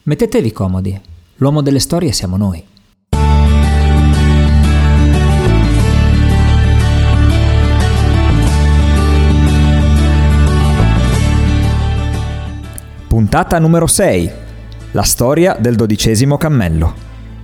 Mettetevi comodi, l'uomo delle storie siamo noi. Puntata numero 6. La storia del 12° cammello.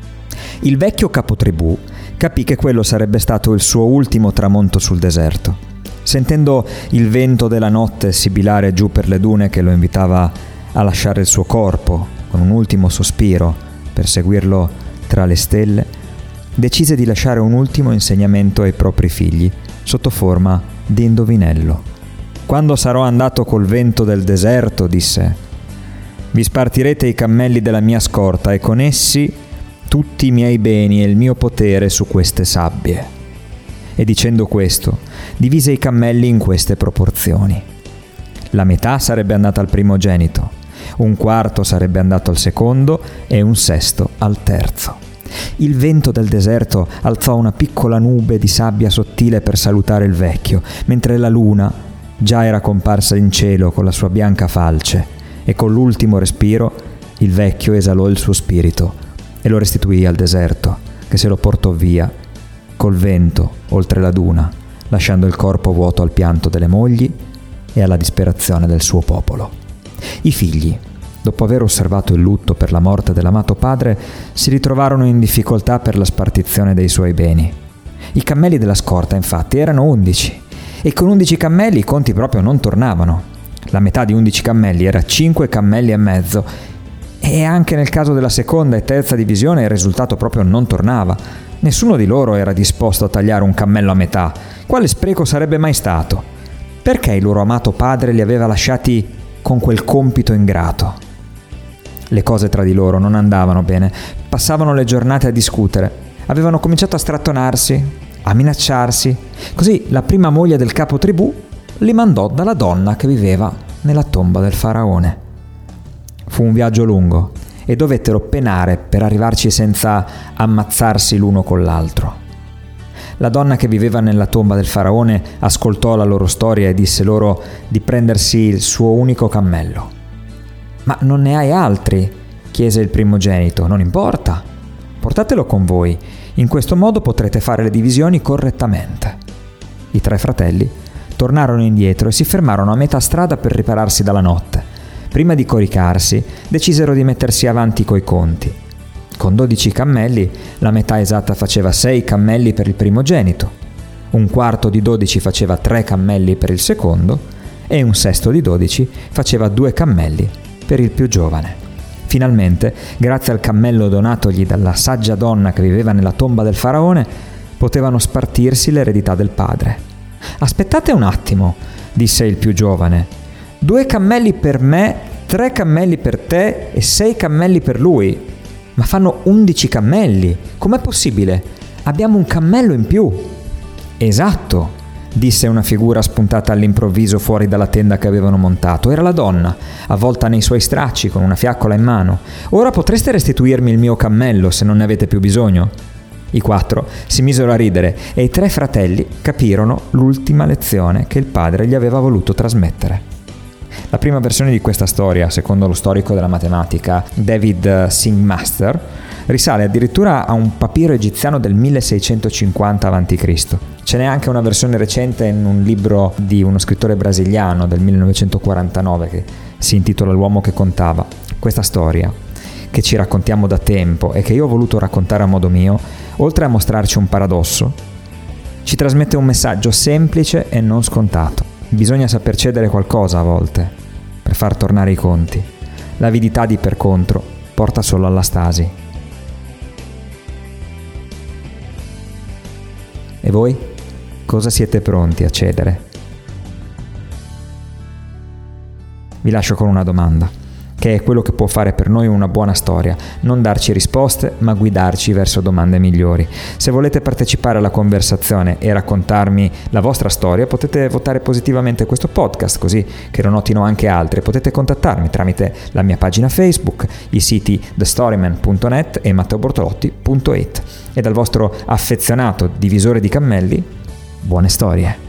Il vecchio capotribù capì che quello sarebbe stato il suo ultimo tramonto sul deserto. Sentendo il vento della notte sibilare giù per le dune che lo invitava a lasciare il suo corpo con un ultimo sospiro per seguirlo tra le stelle, decise di lasciare un ultimo insegnamento ai propri figli sotto forma di indovinello. «Quando sarò andato col vento del deserto», disse, «vi spartirete i cammelli della mia scorta e con essi tutti i miei beni e il mio potere su queste sabbie». E dicendo questo, divise i cammelli in queste proporzioni. La metà sarebbe andata al primogenito, un quarto sarebbe andato al secondo e un sesto al terzo. Il vento del deserto alzò una piccola nube di sabbia sottile per salutare il vecchio, mentre la luna già era comparsa in cielo con la sua bianca falce, e con l'ultimo respiro il vecchio esalò il suo spirito e lo restituì al deserto, che se lo portò via col vento oltre la duna, lasciando il corpo vuoto al pianto delle mogli e alla disperazione del suo popolo. I figli, dopo aver osservato il lutto per la morte dell'amato padre, si ritrovarono in difficoltà per la spartizione dei suoi beni. I cammelli della scorta, infatti, erano 11, e con 11 cammelli i conti proprio non tornavano. La metà di 11 cammelli era 5 cammelli e mezzo, e anche nel caso della seconda e terza divisione il risultato proprio non tornava. Nessuno di loro era disposto a tagliare un cammello a metà. Quale spreco sarebbe mai stato? Perché il loro amato padre li aveva lasciati con quel compito ingrato? Le cose tra di loro non andavano bene, passavano le giornate a discutere, avevano cominciato a strattonarsi, a minacciarsi. Così la prima moglie del capo tribù li mandò dalla donna che viveva nella tomba del faraone. Fu un viaggio lungo e dovettero penare per arrivarci senza ammazzarsi l'uno con l'altro. La donna che viveva nella tomba del faraone ascoltò la loro storia e disse loro di prendersi il suo unico cammello. «Ma non ne hai altri?» chiese il primogenito. «Non importa, portatelo con voi, in questo modo potrete fare le divisioni correttamente». I 3 fratelli tornarono indietro e si fermarono a metà strada per ripararsi dalla notte. Prima di coricarsi, decisero di mettersi avanti coi conti. Con 12 cammelli, la metà esatta faceva 6 cammelli per il primogenito, un quarto di 12 faceva 3 cammelli per il secondo e un sesto di 12 faceva 2 cammelli per il più giovane. Finalmente, grazie al cammello donatogli dalla saggia donna che viveva nella tomba del faraone, potevano spartirsi l'eredità del padre. «Aspettate un attimo», disse il più giovane, 2 cammelli per me, 3 cammelli per te e 6 cammelli per lui. Ma fanno 11 cammelli. Com'è possibile? Abbiamo un cammello in più». «Esatto», disse una figura spuntata all'improvviso fuori dalla tenda che avevano montato. Era la donna, avvolta nei suoi stracci con una fiaccola in mano. «Ora potreste restituirmi il mio cammello se non ne avete più bisogno?» I 4 si misero a ridere e i 3 fratelli capirono l'ultima lezione che il padre gli aveva voluto trasmettere. La prima versione di questa storia, secondo lo storico della matematica David Singmaster, risale addirittura a un papiro egiziano del 1650 a.C. Ce n'è anche una versione recente in un libro di uno scrittore brasiliano del 1949 che si intitola L'uomo che contava. Questa storia, che ci raccontiamo da tempo e che io ho voluto raccontare a modo mio, oltre a mostrarci un paradosso, ci trasmette un messaggio semplice e non scontato. Bisogna saper cedere qualcosa a volte per far tornare i conti. L'avidità di per contro porta solo alla stasi. E voi? Cosa siete pronti a cedere? Vi lascio con una domanda, che è quello che può fare per noi una buona storia: non darci risposte, ma guidarci verso domande migliori. Se volete partecipare alla conversazione e raccontarmi la vostra storia, potete votare positivamente questo podcast, così che lo notino anche altri. Potete contattarmi tramite la mia pagina Facebook, i siti thestoryman.net e matteobortolotti.it. E dal vostro affezionato divisore di cammelli, buone storie!